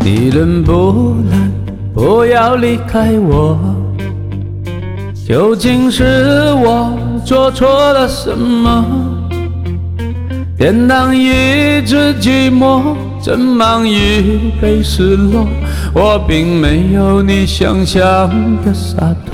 你能不要离开我？究竟是我做错了什么？便当一直寂寞，正忙于被失落。我并没有你想象的洒脱。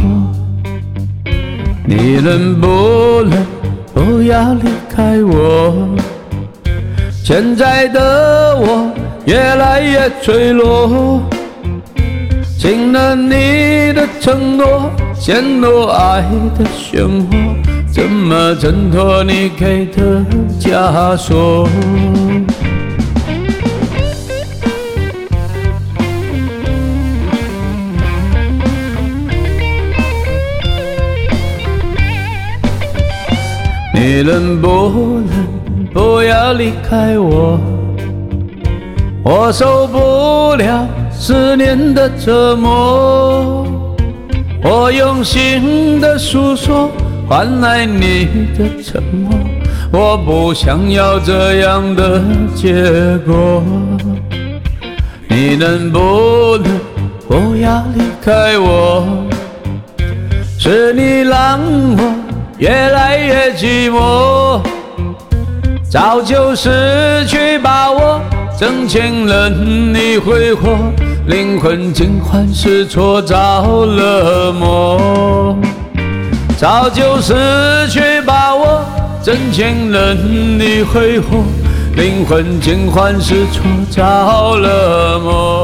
你能不要离开我？现在的我越来越脆弱，信了你的承诺，陷入爱的漩涡，怎么挣脱你给的枷锁？你能不要离开我？我受不了思念的折磨，我用心的诉说换来你的沉默，我不想要这样的结果。你能不要离开我？是你让我越来越寂寞，早就失去把握，挣钱任你挥霍，灵魂尽欢失错着了魔。早就失去把握，挣钱任你挥霍，灵魂尽欢失错着了魔。